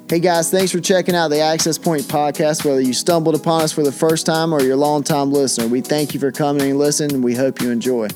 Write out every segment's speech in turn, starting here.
Hey guys, thanks for checking out the Access Point podcast. Whether you stumbled upon us for the first time or you're a long-time listener, we thank you for coming and listening, and we hope you enjoy.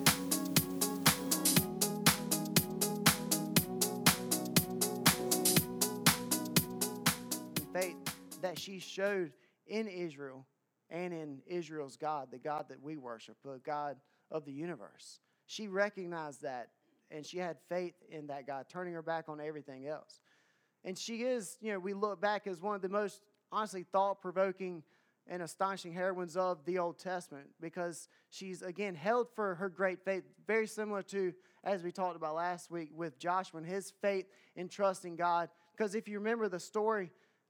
Faith that she showed in Israel and in Israel's God, the God that we worship, the God of the universe. She recognized that, and she had faith in that God, turning her back on everything else. And she is, we look back as one of the most, honestly, thought-provoking and astonishing heroines of the Old Testament, because she's, again, held for her great faith, very similar to, as we talked about last week with Joshua and his faith in trusting God. Because if you remember the story,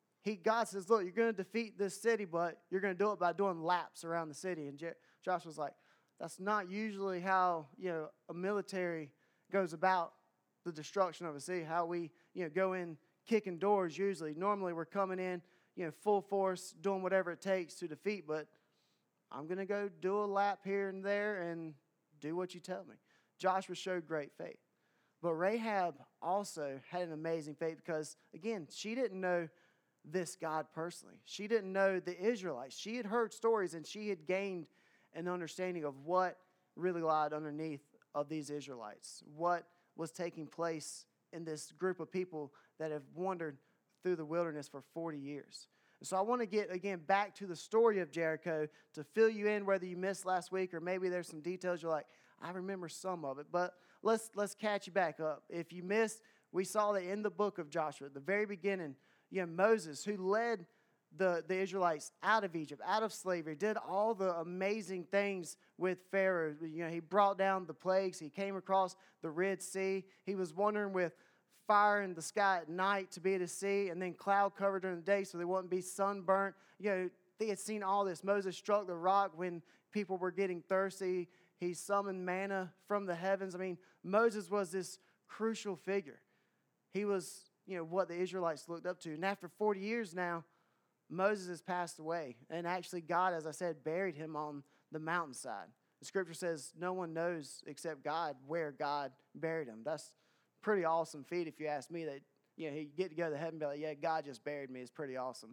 God says, look, you're going to defeat this city, but you're going to do it by doing laps around the city. And Joshua's like, that's not usually how, a military goes about the destruction of a city, how we, go in kicking doors usually. Normally we're coming in, full force, doing whatever it takes to defeat, but I'm going to go do a lap here and there and do what you tell me. Joshua showed great faith. But Rahab also had an amazing faith because, again, she didn't know this God personally. She didn't know the Israelites. She had heard stories and she had gained an understanding of what really lied underneath of these Israelites, what was taking place in this group of people that have wandered through the wilderness for 40 years. And so I want to get, again, back to the story of Jericho to fill you in whether you missed last week or maybe there's some details you're like, I remember some of it. But let's catch you back up. If you missed, we saw that in the book of Joshua, at the very beginning, Moses, who led the Israelites out of Egypt, out of slavery, did all the amazing things with Pharaoh. He brought down the plagues. He came across the Red Sea. He was wandering with fire in the sky at night to be able to see, and then cloud covered during the day so they wouldn't be sunburnt. They had seen all this. Moses struck the rock when people were getting thirsty. He summoned manna from the heavens. Moses was this crucial figure. He was, what the Israelites looked up to. And after 40 years now, Moses has passed away. And actually God, as I said, buried him on the mountainside. The scripture says no one knows except God where God buried him. That's pretty awesome feat if you ask me. That he get to go to heaven and be like, yeah, God just buried me. It's pretty awesome.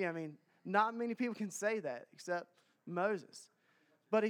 Not many people can say that except Moses. But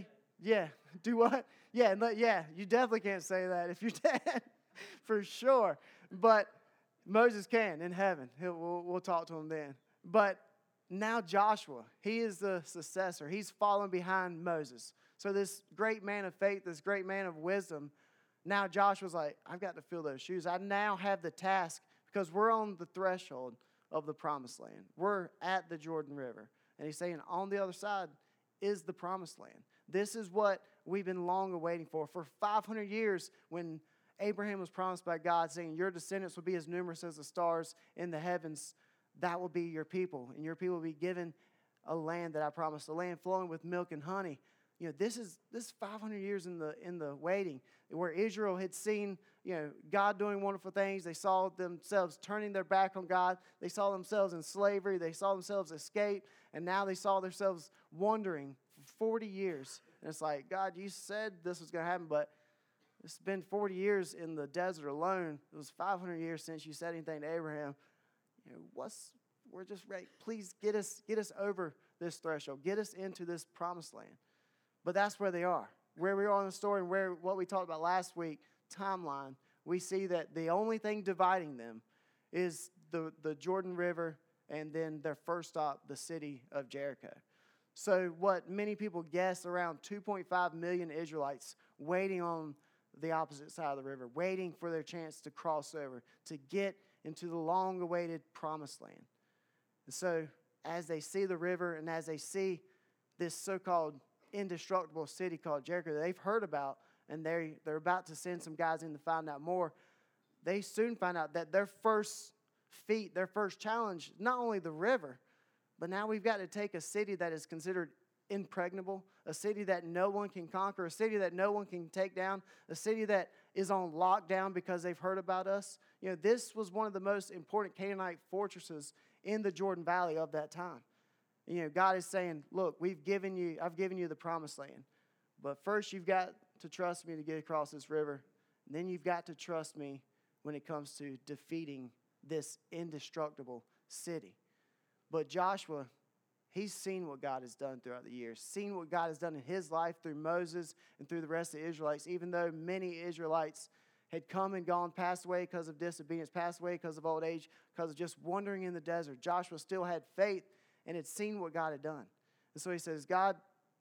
do what? You definitely can't say that if you're dead, for sure. But Moses can in heaven. We'll talk to him then. But now Joshua, he is the successor. He's following behind Moses. So this great man of faith, this great man of wisdom, now Joshua's like, I've got to fill those shoes. I now have the task because we're on the threshold of the promised land. We're at the Jordan River. And he's saying on the other side is the promised land. This is what we've been long awaiting for. For 500 years, when Abraham was promised by God, saying your descendants will be as numerous as the stars in the heavens, that will be your people. And your people will be given a land that I promised, a land flowing with milk and honey. This is 500 years in the waiting, where Israel had seen, God doing wonderful things. They saw themselves turning their back on God. They saw themselves in slavery. They saw themselves escape. And now they saw themselves wandering for 40 years. And it's like, God, you said this was going to happen, but it's been 40 years in the desert alone. It was 500 years since you said anything to Abraham. We're just ready. Please get us over this threshold. Get us into this promised land. But that's where they are. Where we are in the story and what we talked about last week, timeline, we see that the only thing dividing them is the Jordan River and then their first stop, the city of Jericho. So what many people guess, around 2.5 million Israelites waiting on the opposite side of the river, waiting for their chance to cross over, to get into the long-awaited promised land. And so as they see the river and as they see this so-called indestructible city called Jericho that they've heard about, and they're about to send some guys in to find out more, they soon find out that their first feat, their first challenge, not only the river, but now we've got to take a city that is considered impregnable, a city that no one can conquer, a city that no one can take down, a city that is on lockdown because they've heard about us. This was one of the most important Canaanite fortresses in the Jordan Valley of that time. God is saying, look, I've given you the promised land. But first you've got to trust me to get across this river. And then you've got to trust me when it comes to defeating this indestructible city. But Joshua, he's seen what God has done throughout the years, seen what God has done in his life through Moses and through the rest of the Israelites, even though many Israelites had come and gone, passed away because of disobedience, passed away because of old age, because of just wandering in the desert. Joshua still had faith and had seen what God had done. And so he says, God,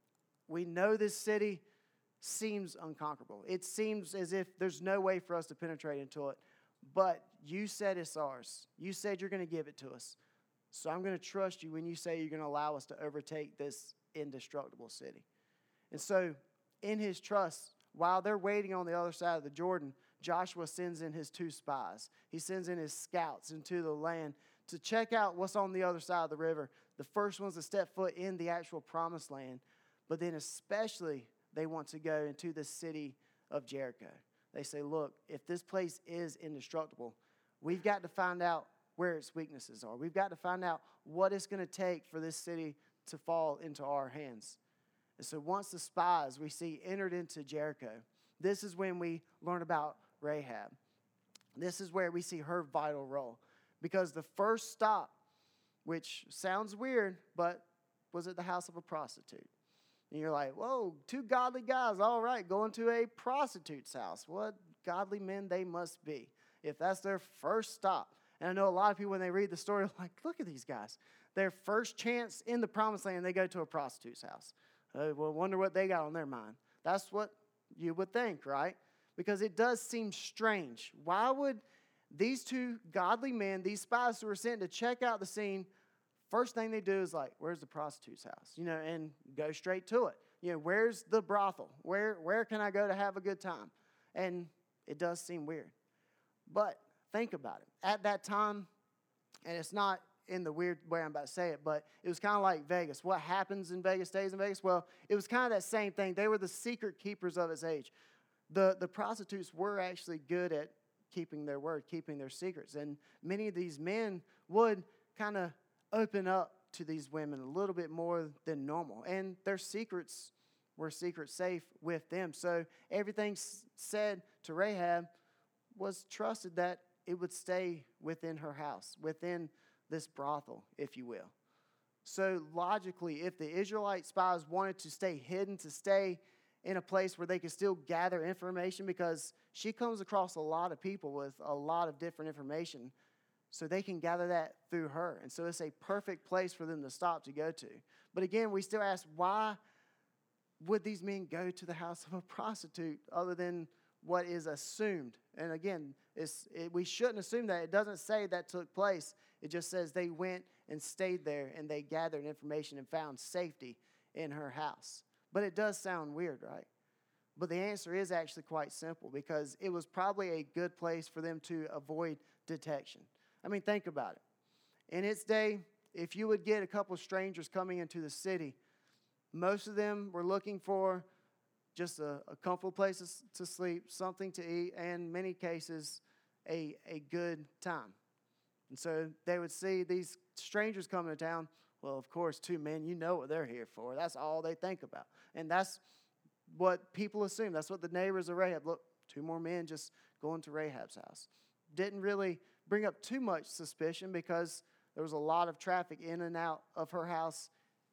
we know this city seems unconquerable. It seems as if there's no way for us to penetrate into it. But you said it's ours. You said you're going to give it to us. So I'm going to trust you when you say you're going to allow us to overtake this indestructible city. And so in his trust, while they're waiting on the other side of the Jordan, Joshua sends in his 2 spies. He sends in his scouts into the land to check out what's on the other side of the river. The first one's to step foot in the actual promised land. But then especially they want to go into the city of Jericho. They say, look, if this place is indestructible, we've got to find out where its weaknesses are. We've got to find out what it's going to take for this city to fall into our hands. And so once the spies we see entered into Jericho, this is when we learn about Rahab. This is where we see her vital role. Because the first stop, which sounds weird, but was at the house of a prostitute. And you're like, whoa, 2 godly guys, all right, going to a prostitute's house. What godly men they must be if that's their first stop. And I know a lot of people, when they read the story, are like, look at these guys. Their first chance in the promised land, they go to a prostitute's house. Well, wonder what they got on their mind. That's what you would think, right? Because it does seem strange. Why would these 2 godly men, these spies who were sent to check out the scene, first thing they do is like, where's the prostitute's house? And go straight to it. Where's the brothel? Where can I go to have a good time? And it does seem weird. But think about it. At that time, and it's not in the weird way I'm about to say it, but it was kind of like Vegas. What happens in Vegas stays in Vegas. Well, it was kind of that same thing. They were the secret keepers of its age. The prostitutes were actually good at keeping their word, keeping their secrets. And many of these men would kind of open up to these women a little bit more than normal. And their secrets were secret safe with them. So everything said to Rahab was trusted that it would stay within her house, within this brothel, if you will. So logically, if the Israelite spies wanted to stay hidden, to stay in a place where they could still gather information, because she comes across a lot of people with a lot of different information, so they can gather that through her. And so it's a perfect place for them to stop to go to. But again, we still ask, why would these men go to the house of a prostitute other than what is assumed? And again, we shouldn't assume that. It doesn't say that took place. It just says they went and stayed there and they gathered information and found safety in her house. But it does sound weird, right? But the answer is actually quite simple, because it was probably a good place for them to avoid detection. I mean, think about it. In its day, if you would get a couple of strangers coming into the city, most of them were looking for just a comfortable place to sleep, something to eat, and in many cases, a good time. And so they would see these strangers coming to town. Well, of course, 2 men, you know what they're here for. That's all they think about. And that's what people assume. That's what the neighbors of Rahab, look, 2 more men just going to Rahab's house. Didn't really bring up too much suspicion, because there was a lot of traffic in and out of her house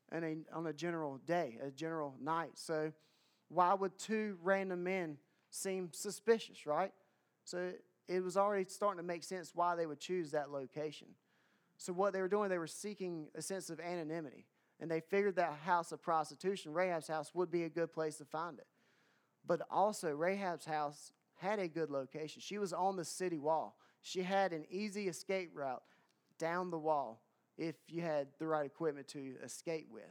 on a general day, a general night. So why would 2 random men seem suspicious, right? So it was already starting to make sense why they would choose that location. So what they were doing, they were seeking a sense of anonymity. And they figured that house of prostitution, Rahab's house, would be a good place to find it. But also, Rahab's house had a good location. She was on the city wall. She had an easy escape route down the wall if you had the right equipment to escape with.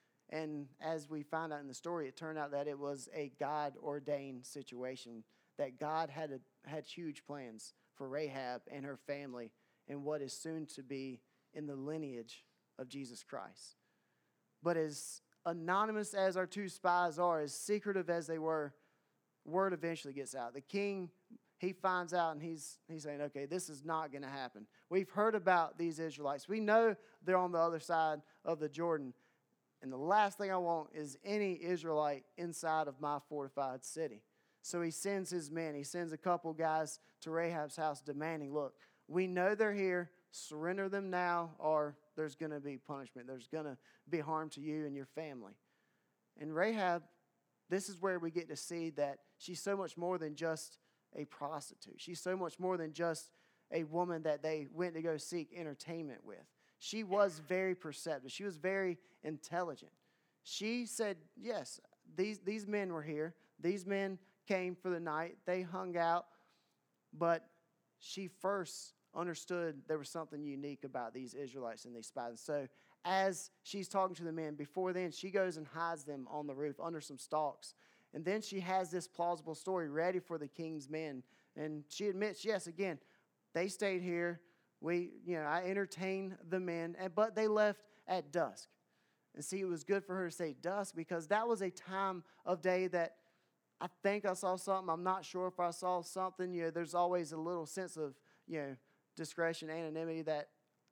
And as we find out in the story, it turned out that it was a God-ordained situation, that God had huge plans for Rahab and her family and what is soon to be in the lineage of Jesus Christ. But as anonymous as our 2 spies are, as secretive as they were, word eventually gets out. The king, he finds out, and he's saying, okay, this is not going to happen. We've heard about these Israelites. We know they're on the other side of the Jordan. And the last thing I want is any Israelite inside of my fortified city. So he sends his men. He sends a couple guys to Rahab's house demanding, look, we know they're here. surrender them now, or there's going to be punishment. There's going to be harm to you and your family. And Rahab, this is where we get to see that she's so much more than just a prostitute. She's so much more than just a woman that they went to go seek entertainment with. She was very perceptive. She was very intelligent. She said, yes, these men were here. These men came for the night. They hung out. But she first understood there was something unique about these Israelites and these spies. So as she's talking to the men, before then, she goes and hides them on the roof under some stalks. And then she has this plausible story ready for the king's men. And she admits, yes, again, they stayed here. I entertained the men, but they left at dusk. And see, it was good for her to say dusk because that was a time of day that I think I saw something. I'm not sure if I saw something. There's always a little sense of, discretion, anonymity that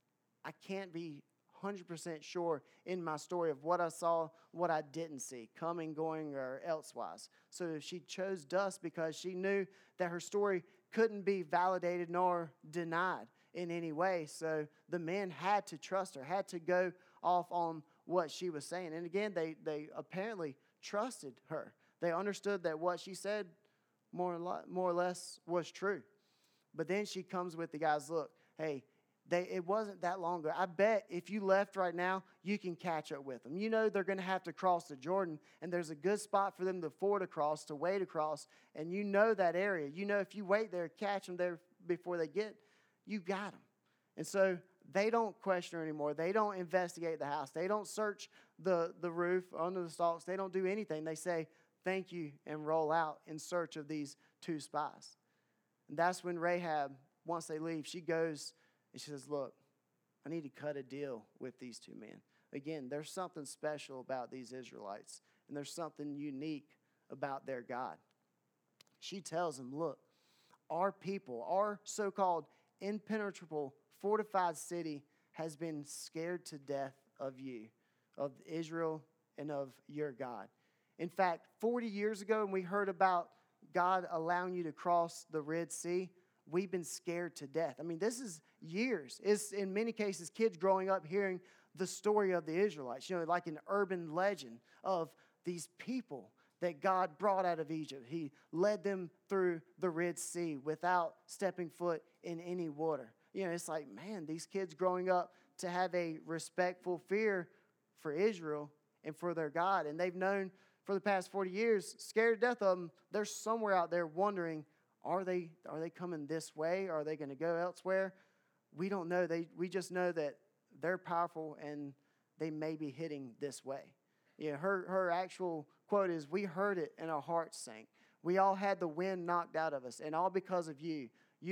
I can't be 100% sure in my story of what I saw, what I didn't see, coming, going, or elsewise. So she chose dusk because she knew that her story couldn't be validated nor denied in any way. So the men had to trust her, had to go off on what she was saying. And again, they apparently trusted her. They understood that what she said more or less was true. But then she comes with the guys, look, hey, it wasn't that long ago. I bet if you left right now, you can catch up with them. They're going to have to cross the Jordan, and there's a good spot for them to ford across, to wade across, and that area. If you wait there, catch them there before they get, you got them. And so they don't question her anymore. They don't investigate the house. They don't search the roof under the stalks. They don't do anything. They say, thank you, and roll out in search of these two spies. And that's when Rahab, once they leave, she goes and she says, look, I need to cut a deal with these two men. Again, there's something special about these Israelites, and there's something unique about their God. She tells them, look, our people, our so-called impenetrable, fortified city has been scared to death of you, of Israel, and of your God. In fact, 40 years ago, when we heard about God allowing you to cross the Red Sea, we've been scared to death. I mean, this is years. It's, in many cases, kids growing up hearing the story of the Israelites, like an urban legend of these people that God brought out of Egypt. He led them through the Red Sea without stepping foot in any water. It's like, man, these kids growing up to have a respectful fear for Israel and for their God. And they've known for the past 40 years, scared to death of them. They're somewhere out there wondering, are they coming this way? Are they going to go elsewhere? We don't know. We just know that they're powerful and they may be heading this way. Her actual quote is, we heard it and our hearts sank. We all had the wind knocked out of us, and all because of you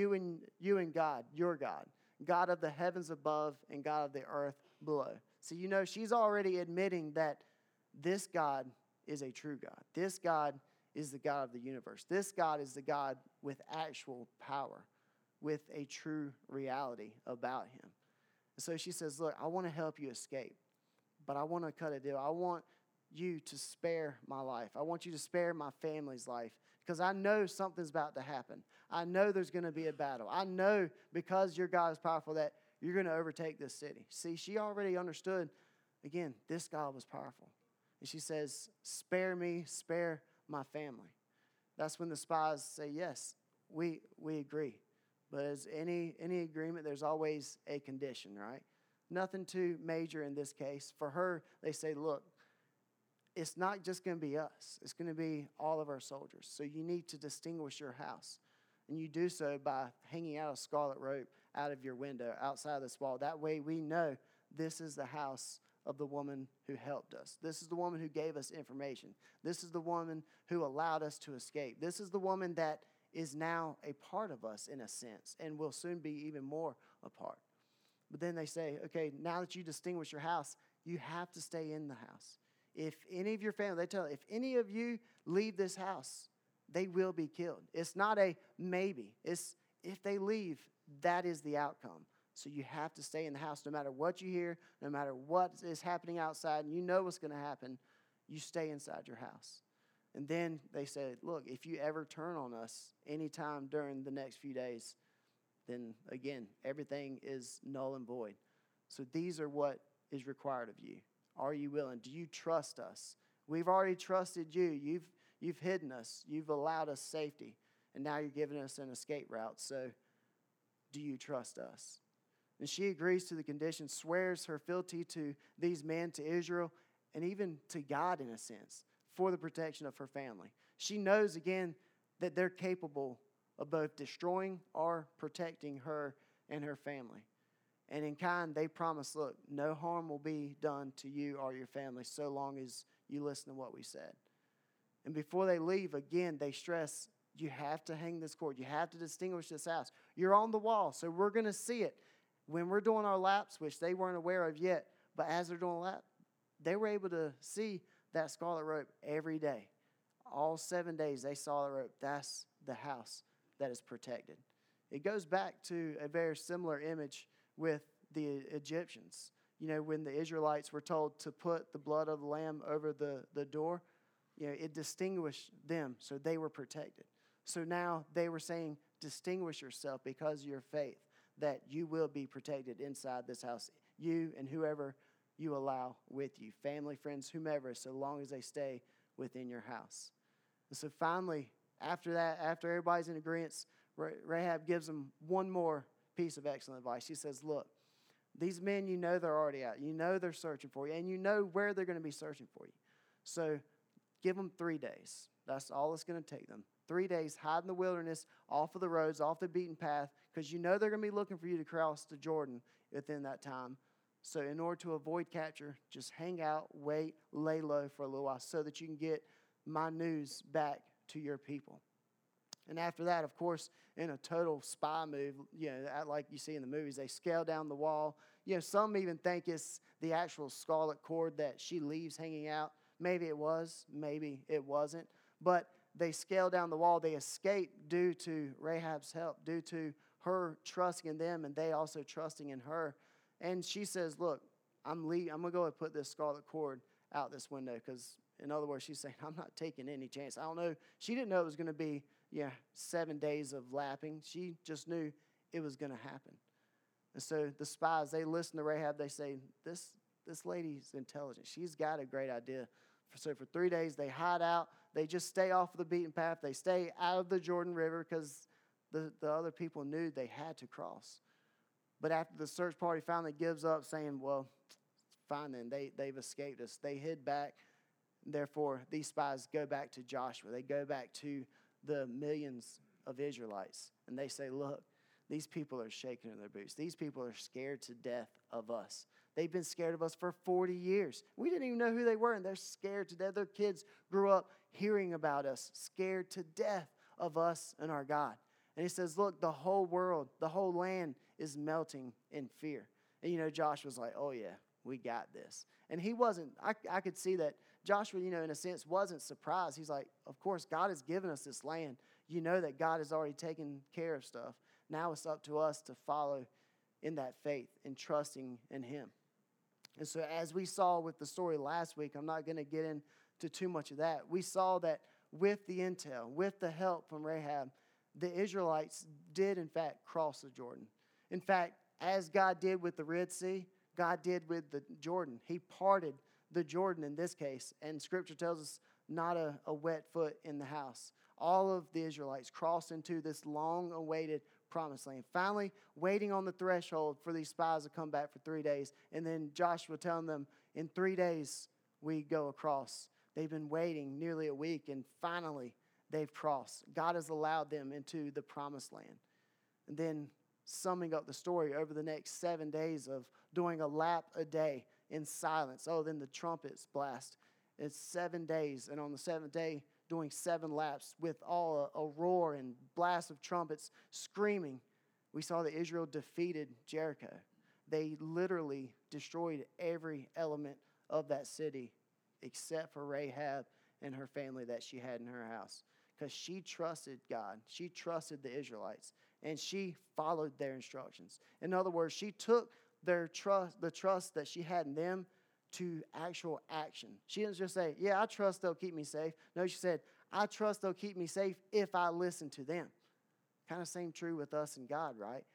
and God, your God, God of the heavens above and God of the earth below. So she's already admitting that this God is a true God. This God is the God of the universe. This God is the God with actual power, with a true reality about him. And so she says, look, I want to help you escape, but I want to cut a deal. I want you to spare my life. I want you to spare my family's life because I know something's about to happen. I know there's going to be a battle. I know because your God is powerful that you're going to overtake this city. See, she already understood, again, this God was powerful. And she says, spare me, spare my family. That's when the spies say, yes, we agree. But as any agreement, there's always a condition, right? Nothing too major in this case. For her, they say, look, it's not just going to be us. It's going to be all of our soldiers. So you need to distinguish your house. And you do so by hanging out a scarlet rope out of your window, outside this wall. That way we know this is the house of the woman who helped us. This is the woman who gave us information. This is the woman who allowed us to escape. This is the woman that is now a part of us in a sense and will soon be even more a part. But then they say, okay, now that you distinguish your house, you have to stay in the house. If any of your family, they tell, if any of you leave this house, they will be killed. It's not a maybe. It's if they leave, that is the outcome. So you have to stay in the house no matter what you hear, no matter what is happening outside, and you know what's going to happen, you stay inside your house. And then they said, look, if you ever turn on us anytime during the next few days, then again, everything is null and void. So these are what is required of you. Are you willing? Do you trust us? We've already trusted you. You've hidden us. You've allowed us safety. And now you're giving us an escape route. So do you trust us? And she agrees to the conditions, swears her fealty to these men, to Israel, and even to God in a sense, for the protection of her family. She knows again that they're capable of both destroying or protecting her and her family. And in kind, they promise, look, no harm will be done to you or your family so long as you listen to what we said. And before they leave, again, they stress, you have to hang this cord. You have to distinguish this house. You're on the wall, so we're going to see it. When we're doing our laps, which they weren't aware of yet, but as they're doing a lap, they were able to see that scarlet rope every day. All 7 days they saw the rope. That's the house that is protected. It goes back to a very similar image with the Egyptians. You know, when the Israelites were told to put the blood of the lamb over the door, you know, it distinguished them, so they were protected. So now they were saying, distinguish yourself because of your faith, that you will be protected inside this house. You and whoever you allow with you, family, friends, whomever, so long as they stay within your house. And so finally, after that, after everybody's in agreement, Rahab gives them one more piece of excellent advice. She says, look, these men, you know they're already out. You know they're searching for you, and you know where they're going to be searching for you. So give them 3 days. That's all it's going to take them. 3 days, hide in the wilderness, off of the roads, off the beaten path, because you know they're going to be looking for you to cross the Jordan within that time. So in order to avoid capture, just hang out, wait, lay low for a little while so that you can get my news back to your people. And after that, of course, in a total spy move, you know, like you see in the movies, they scale down the wall. You know, some even think it's the actual scarlet cord that she leaves hanging out. Maybe it was, maybe it wasn't. But they scale down the wall. They escape due to Rahab's help, due to her trusting in them and they also trusting in her. And she says, look, I'm going to go and put this scarlet cord out this window because, in other words, she's saying, I'm not taking any chance. I don't know. She didn't know it was going to be 7 days of lapping. She just knew it was going to happen. And so the spies, they listen to Rahab. They say, this lady's intelligent. She's got a great idea. So for 3 days, they hide out. They just stay off of the beaten path. They stay out of the Jordan River because the other people knew they had to cross. But after the search party finally gives up, saying, well, fine then, they've escaped us. They hid back. Therefore, these spies go back to Joshua. They go back to the millions of Israelites. And they say, look, these people are shaking in their boots. These people are scared to death of us. They've been scared of us for 40 years. We didn't even know who they were, and they're scared to death. Their kids grew up hearing about us, scared to death of us and our God. And he says, look, the whole world, the whole land is melting in fear. And, Joshua's like, oh, yeah, we got this. And he wasn't, I could see that Joshua, in a sense, wasn't surprised. He's like, of course, God has given us this land. You know that God has already taken care of stuff. Now it's up to us to follow in that faith and trusting in him. And so as we saw with the story last week, I'm not going to get into too much of that. We saw that with the intel, with the help from Rahab, the Israelites did, in fact, cross the Jordan. In fact, as God did with the Red Sea, God did with the Jordan. He parted the Jordan in this case, and Scripture tells us not a wet foot in the house. All of the Israelites crossed into this long-awaited promised land. Finally, waiting on the threshold for these spies to come back for 3 days, and then Joshua telling them, in 3 days, we go across. They've been waiting nearly a week, and finally, they've crossed. God has allowed them into the promised land. And then summing up the story over the next 7 days of doing a lap a day in silence. Oh, then the trumpets blast. It's 7 days, and on the seventh day, doing 7 laps with all a roar and blast of trumpets screaming. We saw that Israel defeated Jericho. They literally destroyed every element of that city except for Rahab and her family that she had in her house. Because she trusted God. She trusted the Israelites. And she followed their instructions. In other words, she took the trust that she had in them to actual action. She didn't just say, yeah, I trust they'll keep me safe. No, she said, I trust they'll keep me safe if I listen to them. Kind of same true with us and God, right?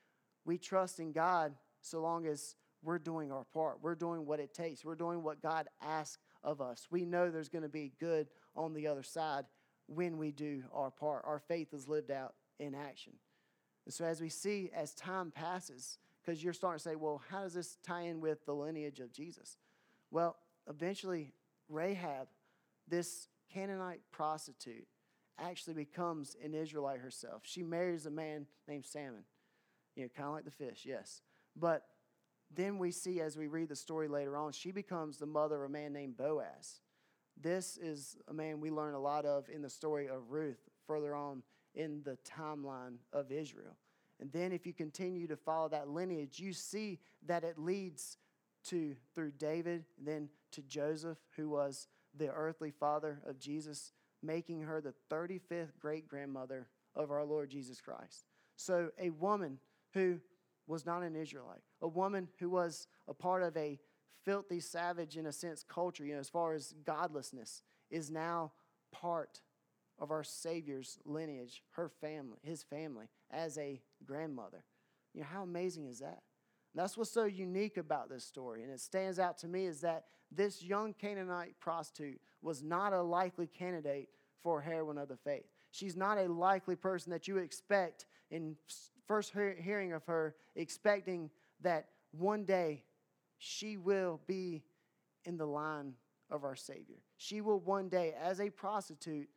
we trust in God so long as we're doing our part. We're doing what it takes. We're doing what God asks of us. We know there's going to be good on the other side when we do our part. Our faith is lived out in action. And so as we see, as time passes, because you're starting to say, well, how does this tie in with the lineage of Jesus? Well, eventually, Rahab, this Canaanite prostitute, actually becomes an Israelite herself. She marries a man named Salmon. Kind of like the fish, yes. But then we see, as we read the story later on, she becomes the mother of a man named Boaz. This is a man we learn a lot of in the story of Ruth further on in the timeline of Israel. And then if you continue to follow that lineage, you see that it leads to, through David, and then to Joseph, who was the earthly father of Jesus, making her the 35th great-grandmother of our Lord Jesus Christ. So a woman who was not an Israelite, a woman who was a part of a filthy, savage, in a sense, culture, as far as godlessness, is now part of our Savior's lineage, her family, his family, as a grandmother. How amazing is that? And that's what's so unique about this story, and it stands out to me, is that this young Canaanite prostitute was not a likely candidate for a heroine of the faith. She's not a likely person that you expect in first hearing of her, expecting that one day she will be in the line of our Savior. She will one day, as a prostitute,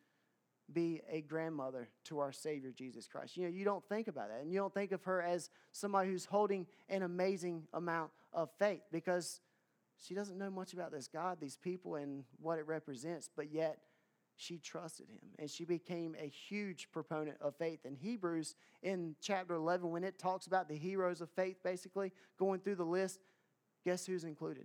be a grandmother to our Savior, Jesus Christ. You don't think about that. And you don't think of her as somebody who's holding an amazing amount of faith, because she doesn't know much about this God, these people, and what it represents. But yet, she trusted him. And she became a huge proponent of faith. In Hebrews, in chapter 11, when it talks about the heroes of faith, basically, going through the list, guess who's included?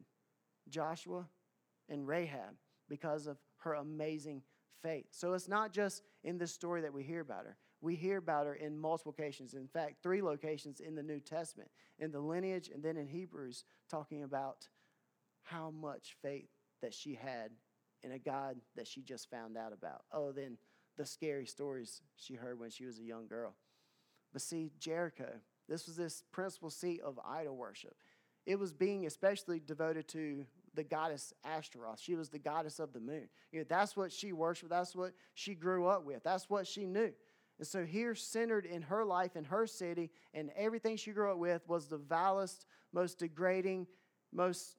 Joshua and Rahab, because of her amazing faith. So it's not just in this story that we hear about her. We hear about her in multiple locations. In fact, 3 locations in the New Testament, in the lineage and then in Hebrews, talking about how much faith that she had in a God that she just found out about. Oh, then the scary stories she heard when she was a young girl. But see, Jericho, this was this principal seat of idol worship. It was being especially devoted to the goddess Ashtaroth. She was the goddess of the moon. That's what she worshiped. That's what she grew up with. That's what she knew. And so here, centered in her life, in her city, and everything she grew up with, was the vilest, most degrading, most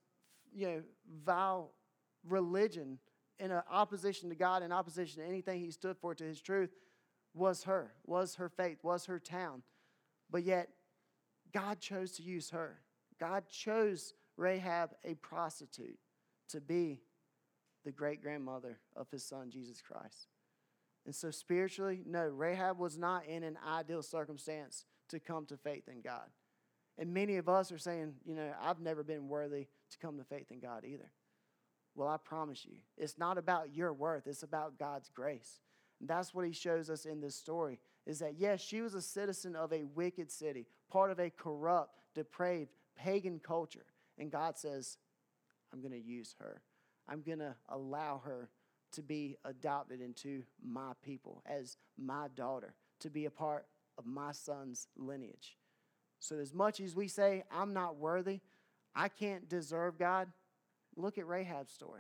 vile religion in opposition to God, in opposition to anything he stood for, to his truth, was her faith, was her town. But yet, God chose to use her. God chose Rahab, a prostitute, to be the great-grandmother of his son, Jesus Christ. And so spiritually, no, Rahab was not in an ideal circumstance to come to faith in God. And many of us are saying, I've never been worthy to come to faith in God either. Well, I promise you, it's not about your worth. It's about God's grace. And that's what he shows us in this story, is that, yes, she was a citizen of a wicked city, part of a corrupt, depraved, pagan culture. And God says, I'm going to use her. I'm going to allow her to be adopted into my people as my daughter, to be a part of my son's lineage. So as much as we say, I'm not worthy, I can't deserve God, look at Rahab's story.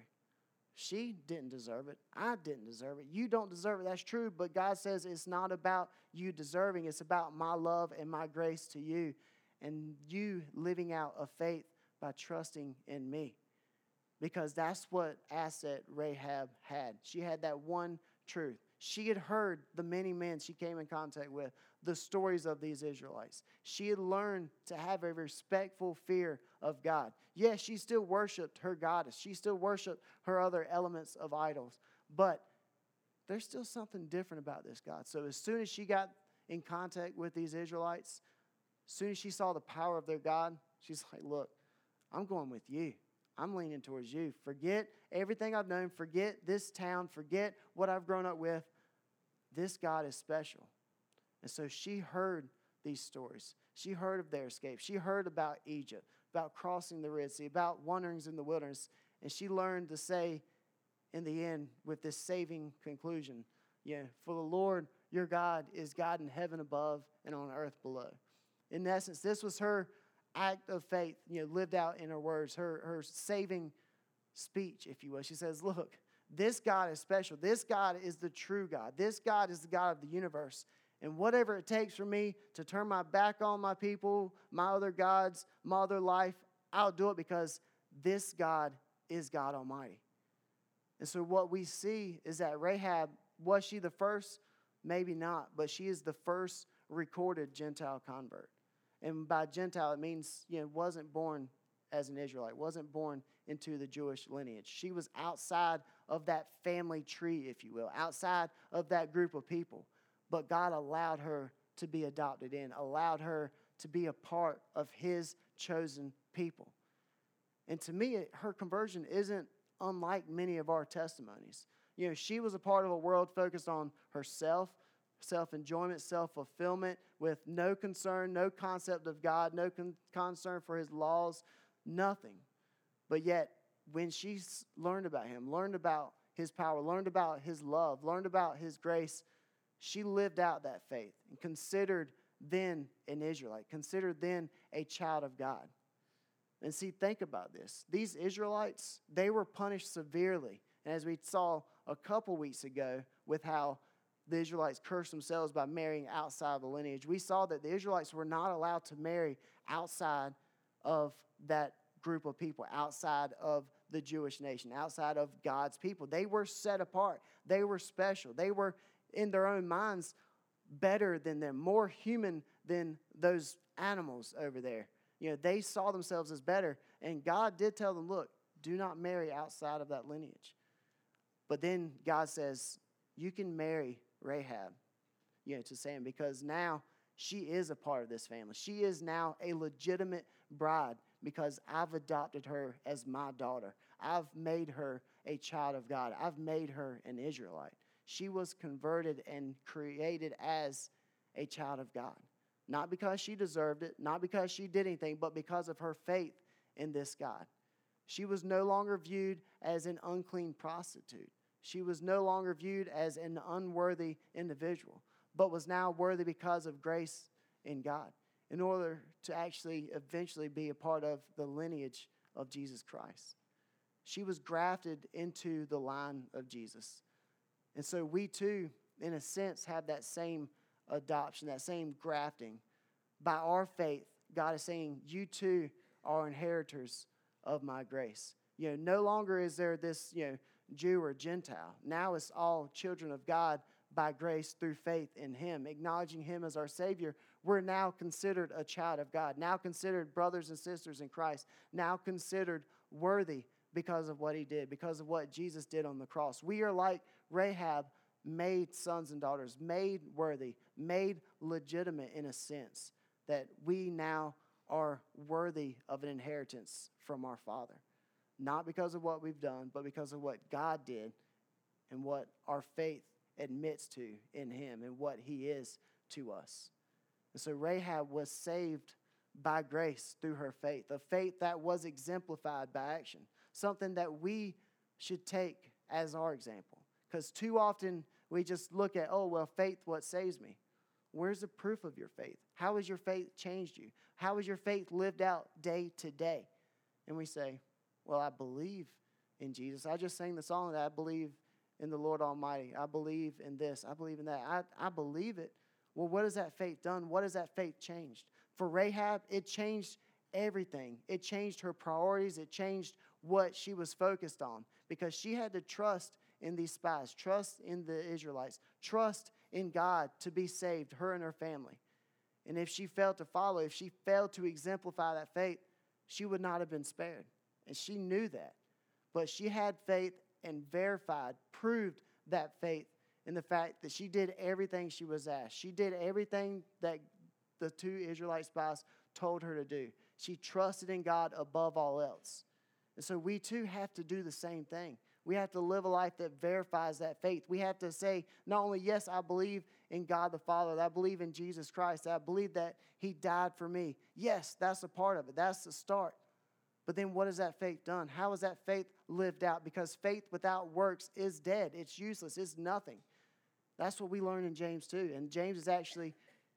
She didn't deserve it. I didn't deserve it. You don't deserve it. That's true. But God says it's not about you deserving. It's about my love and my grace to you, and you living out a faith by trusting in me. Because that's what asset Rahab had. She had that one truth. She had heard the many men she came in contact with, the stories of these Israelites. She had learned to have a respectful fear of God. Yes, she still worshiped her goddess. She still worshiped her other elements of idols. But there's still something different about this God. So as soon as she got in contact with these Israelites, as soon as she saw the power of their God, she's like, look, I'm going with you. I'm leaning towards you. Forget everything I've known. Forget this town. Forget what I've grown up with. This God is special. And so she heard these stories. She heard of their escape. She heard about Egypt, about crossing the Red Sea, about wanderings in the wilderness. And she learned to say, in the end, with this saving conclusion, for the Lord your God is God in heaven above and on earth below. In essence, this was her act of faith, lived out in her words, her saving speech, if you will. She says, look, this God is special. This God is the true God. This God is the God of the universe. And whatever it takes for me to turn my back on my people, my other gods, my other life, I'll do it because this God is God Almighty. And so what we see is that Rahab, was she the first? Maybe not, but she is the first recorded Gentile convert. And by Gentile, it means, wasn't born as an Israelite, wasn't born into the Jewish lineage. She was outside of that family tree, if you will, outside of that group of people. But God allowed her to be adopted in, allowed her to be a part of His chosen people. And to me, her conversion isn't unlike many of our testimonies. She was a part of a world focused on herself, self-enjoyment, self-fulfillment, with no concern, no concept of God, no concern for His laws, nothing. But yet, when she learned about Him, learned about His power, learned about His love, learned about His grace, she lived out that faith and considered then an Israelite, considered then a child of God. And see, think about this. These Israelites, they were punished severely. And as we saw a couple weeks ago with how the Israelites cursed themselves by marrying outside of the lineage, we saw that the Israelites were not allowed to marry outside of that group of people, outside of the Jewish nation, outside of God's people. They were set apart. They were special. They were, in their own minds, better than them, more human than those animals over there. They saw themselves as better. And God did tell them, look, do not marry outside of that lineage. But then God says, you can marry Rahab, to Sam, because now she is a part of this family. She is now a legitimate bride because I've adopted her as my daughter. I've made her a child of God. I've made her an Israelite. She was converted and created as a child of God. Not because she deserved it, not because she did anything, but because of her faith in this God. She was no longer viewed as an unclean prostitute. She was no longer viewed as an unworthy individual, but was now worthy because of grace in God, in order to actually eventually be a part of the lineage of Jesus Christ. She was grafted into the line of Jesus. And so we too, in a sense, have that same adoption, that same grafting. By our faith, God is saying, you too are inheritors of my grace. No longer is there this, Jew or Gentile. Now it's all children of God by grace through faith in Him, acknowledging Him as our Savior. We're now considered a child of God, now considered brothers and sisters in Christ, now considered worthy because of what He did, because of what Jesus did on the cross. We are like Rahab, made sons and daughters, made worthy, made legitimate in a sense, that we now are worthy of an inheritance from our Father. Not because of what we've done, but because of what God did and what our faith admits to in Him and what He is to us. And so Rahab was saved by grace through her faith, a faith that was exemplified by action, something that we should take as our example. Because too often we just look at, faith, what saves me? Where's the proof of your faith? How has your faith changed you? How has your faith lived out day to day? And we say, well, I believe in Jesus. I just sang the song that I believe in the Lord Almighty. I believe in this. I believe in that. I believe it. Well, what has that faith done? What has that faith changed? For Rahab, it changed everything. It changed her priorities. It changed what she was focused on, because she had to trust in these spies, trust in the Israelites, trust in God to be saved, her and her family. And if she failed to follow, if she failed to exemplify that faith, she would not have been spared. And she knew that. But she had faith and verified, proved that faith in the fact that she did everything she was asked. She did everything that the two Israelite spies told her to do. She trusted in God above all else. And so we too have to do the same thing. We have to live a life that verifies that faith. We have to say, not only, yes, I believe in God the Father, I believe in Jesus Christ, I believe that He died for me. Yes, that's a part of it. That's the start. But then what has that faith done? How has that faith lived out? Because faith without works is dead. It's useless. It's nothing. That's what we learn in James 2. And James is actually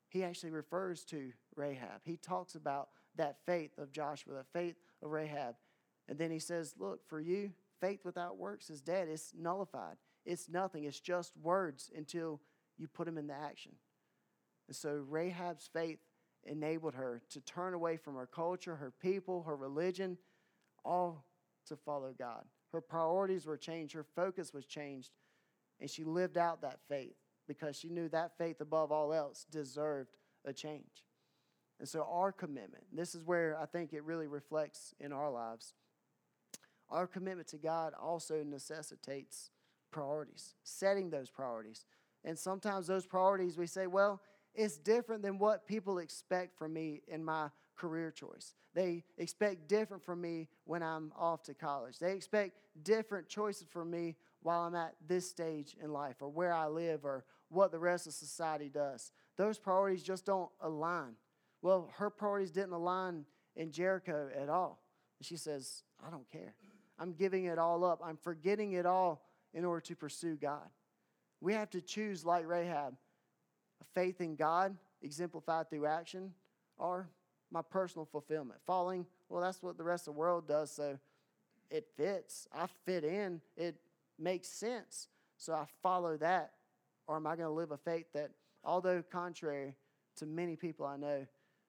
he actually refers to Rahab. He talks about that faith of Joshua, that faith of Rahab. And then he says, look, for you, faith without works is dead. It's nullified. It's nothing. It's just words until you put them into action. And so Rahab's faith enabled her to turn away from her culture, her people, her religion, all to follow God. Her priorities were changed. Her focus was changed. And she lived out that faith because she knew that faith above all else deserved a change. And so our commitment, this is where I think it really reflects in our lives. Our commitment to God also necessitates priorities, setting those priorities. And sometimes those priorities we say, well, it's different than what people expect from me in my career choice. They expect different from me when I'm off to college. They expect different choices from me while I'm at this stage in life, or where I live, or what the rest of society does. Those priorities just don't align. Well, her priorities didn't align in Jericho at all. And she says, I don't care. I'm giving it all up. I'm forgetting it all in order to pursue God. We have to choose, like Rahab, a faith in God exemplified through action, or my personal fulfillment. Following, well, that's what the rest of the world does, so it fits. I fit in. It makes sense. So I follow that. Or am I going to live a faith that, although contrary to many people I know,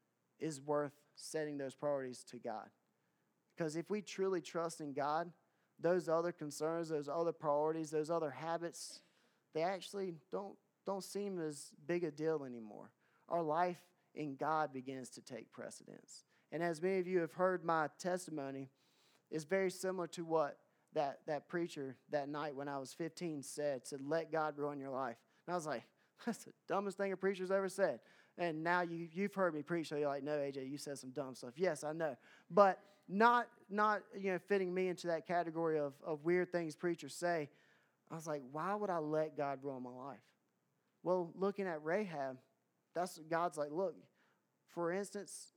is worth setting those priorities to God? Because if we truly trust in God, those other concerns, those other priorities, those other habits, they actually don't seem as big a deal anymore. Our life in God begins to take precedence. And as many of you have heard my testimony, it's very similar to what that preacher that night when I was 15 said, let God run your life. And I was like, that's the dumbest thing a preacher's ever said. And now you've heard me preach, so you're like, no, AJ, you said some dumb stuff. Yes, I know. But not fitting me into that category of weird things preachers say. I was like, why would I let God run my life? Well, looking at Rahab, that's God's like, look, for instance,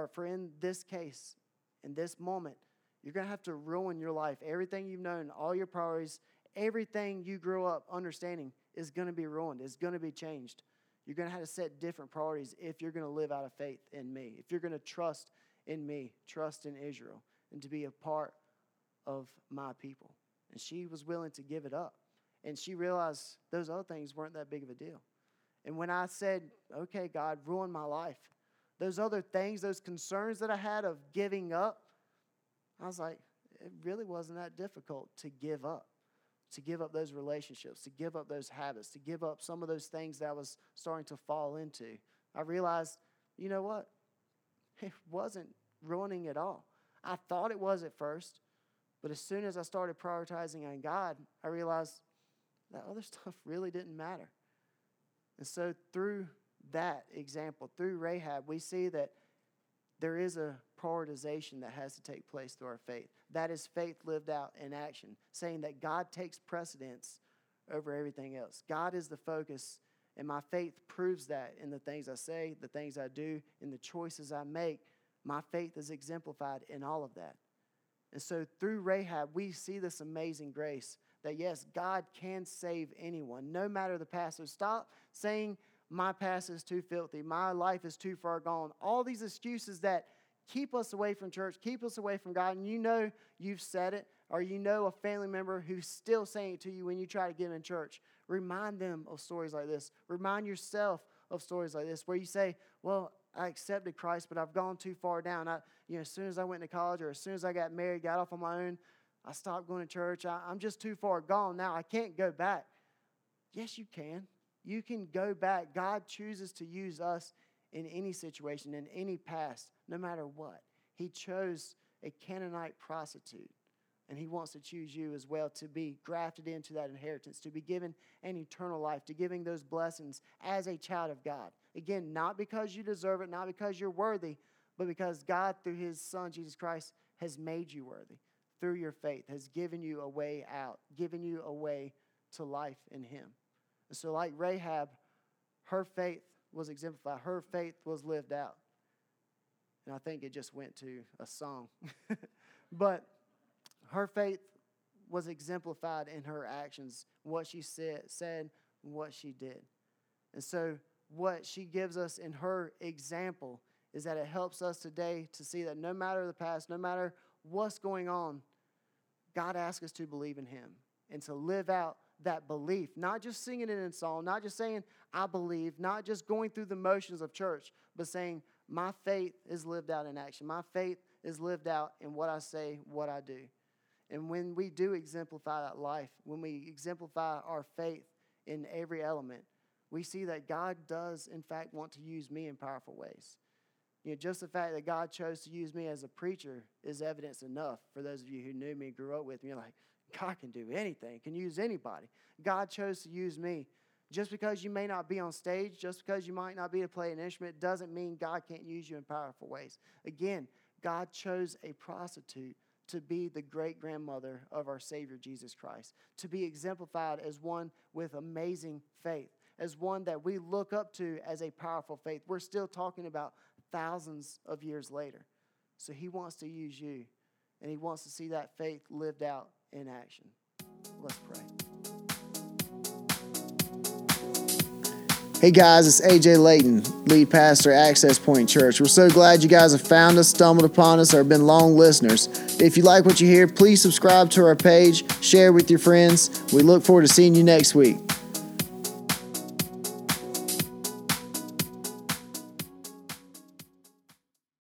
in this case, in this moment, you're going to have to ruin your life. Everything you've known, all your priorities, everything you grew up understanding is going to be ruined. It's going to be changed. You're going to have to set different priorities if you're going to live out of faith in me. If you're going to trust in me, trust in Israel, and to be a part of my people. And she was willing to give it up. And she realized those other things weren't that big of a deal. And when I said, okay, God, ruin my life, those other things, those concerns that I had of giving up, I was like, it really wasn't that difficult to give up those relationships, to give up those habits, to give up some of those things that I was starting to fall into. I realized, you know what? It wasn't ruining at all. I thought it was at first, but as soon as I started prioritizing on God, I realized that other stuff really didn't matter. And so through that example, through Rahab, we see that there is a prioritization that has to take place through our faith. That is faith lived out in action, saying that God takes precedence over everything else. God is the focus, and my faith proves that in the things I say, the things I do, in the choices I make. My faith is exemplified in all of that. And so through Rahab, we see this amazing grace that, yes, God can save anyone, no matter the past. So stop saying, my past is too filthy, my life is too far gone. All these excuses that keep us away from church, keep us away from God, and you know you've said it, or you know a family member who's still saying it to you when you try to get in church. Remind them of stories like this. Remind yourself of stories like this, where you say, well, I accepted Christ, but I've gone too far down. As soon as I went to college, or as soon as I got married, got off on my own, I stopped going to church. I'm just too far gone now. I can't go back. Yes, you can. You can go back. God chooses to use us in any situation, in any past, no matter what. He chose a Canaanite prostitute, and he wants to choose you as well to be grafted into that inheritance, to be given an eternal life, to giving those blessings as a child of God. Again, not because you deserve it, not because you're worthy, but because God, through his Son, Jesus Christ, has made you worthy. Through your faith, has given you a way out, given you a way to life in him. And so like Rahab, her faith was exemplified. Her faith was lived out. And I think it just went to a song. But her faith was exemplified in her actions, what she said, what she did. And so what she gives us in her example is that it helps us today to see that no matter the past, no matter what's going on, God asks us to believe in him and to live out that belief, not just singing it in song, not just saying, I believe, not just going through the motions of church, but saying, my faith is lived out in action. My faith is lived out in what I say, what I do. And when we do exemplify that life, when we exemplify our faith in every element, we see that God does, in fact, want to use me in powerful ways. Just the fact that God chose to use me as a preacher is evidence enough for those of you who knew me, grew up with me. You're like, God can do anything, can use anybody. God chose to use me. Just because you may not be on stage, just because you might not be to play an instrument, doesn't mean God can't use you in powerful ways. Again, God chose a prostitute to be the great-grandmother of our Savior, Jesus Christ, to be exemplified as one with amazing faith, as one that we look up to as a powerful faith. We're still talking about thousands of years later. So he wants to use you, and he wants to see that faith lived out in action. Let's pray. Hey guys, it's AJ Layton, lead pastor at Access Point Church. We're so glad you guys have found us, stumbled upon us, or been long listeners. If you like what you hear, please subscribe to our page, share with your friends. We look forward to seeing you next week.